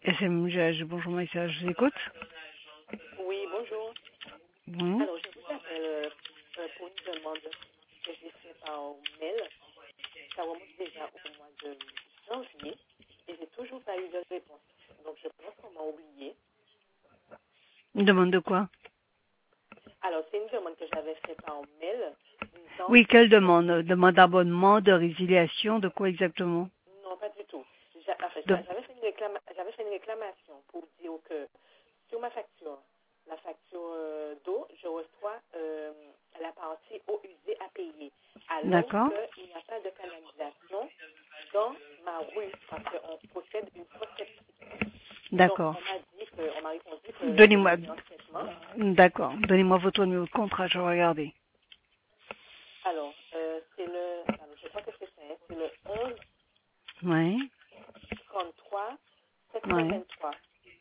SMGH, bonjour Maïssa, je vous écoute. Oui, bonjour. Bon. Alors, je vous appelle pour une demande que j'ai faite par mail. Ça remonte déjà au mois de janvier et j'ai toujours pas eu de réponse. Donc, je pense qu'on m'a oublié. Une demande de quoi? Alors, c'est une demande que j'avais faite par mail disant Oui, quelle que demande? Demande d'abonnement, de résiliation, de quoi exactement? non, pas du tout. De... J'avais fait une réclamation pour dire que sur ma facture, la facture d'eau, je reçois la partie eau usée à payer, alors D'accord. qu'il n'y a pas de canalisation dans ma rue, parce qu'on possède une fosse septique. Donc, D'accord. on m'a répondu que la Donnez-moi... demande est en traitement. D'accord. Donnez-moi votre numéro de contrat, je vais regarder. Alors, je crois que c'est ça, hein, c'est le 11 Oui. 33 Oui. 723.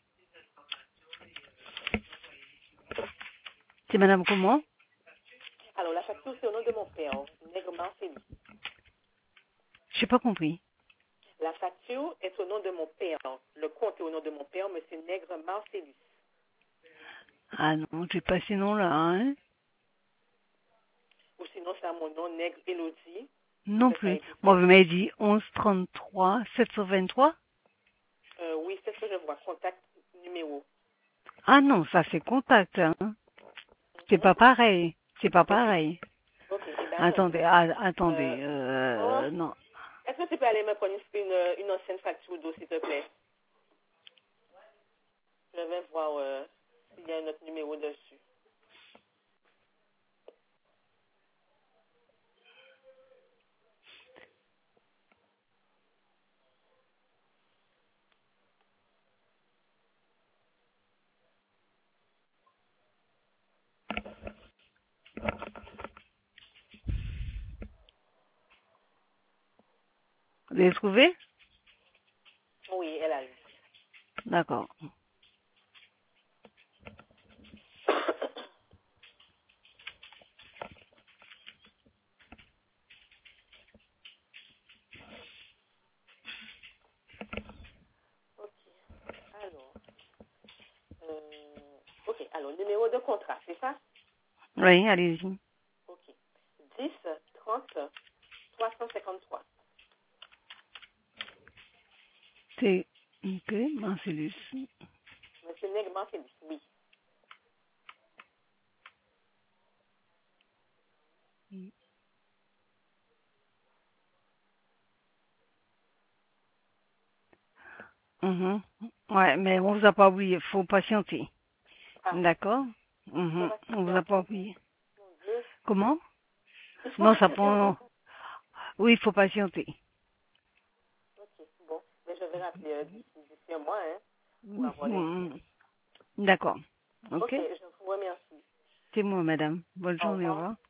C'est madame comment? Alors, la facture, c'est au nom de mon père, Nègre Marcellus. J'ai pas compris. La facture est au nom de mon père. Le compte est au nom de mon père, monsieur Nègre Marcellus. Ah non, j'ai pas ces noms-là, hein? Ou sinon, c'est à mon nom, Nègre Élodie. Non Ce sera plus. écrit Moi, ça. vous m'avez dit 11 33 723? Oui, c'est ce que je vois. Contact numéro. Ah non, ça c'est contact, hein? C'est Mhm. pas pareil. C'est pas OK. pareil. OK. Eh bien, attendez. Attendez, Euh, attendez, oh, non. est-ce que tu peux aller me prendre une ancienne facture d'eau, s'il te plaît? Je vais voir s'il y a un autre numéro dessus. Vous avez trouvé? Oui, elle a eu. D'accord. OK. Alors, alors, numéro de contrat, c'est ça? Oui, allez-y. OK. 10 30 353. C'est, ok, Marcellus. Monsieur Nègre Marcellus, oui. Mhm. Ouais, mais on vous a pas oublié, faut patienter. Ah, D'accord? il faut Mhm. On patienter vous a pas encore. oublié. Mon Dieu. Comment? Il faut Non, ça patienter prend, encore. oui, il faut patienter. OK, bon. Mais je vais rappeler d'ici un mois, hein, pour avoir les nouvelles. Mhm. D'accord. OK, Ok? je vous remercie. C'est moi, madame. Bonne Au journée, au revoir. revoir.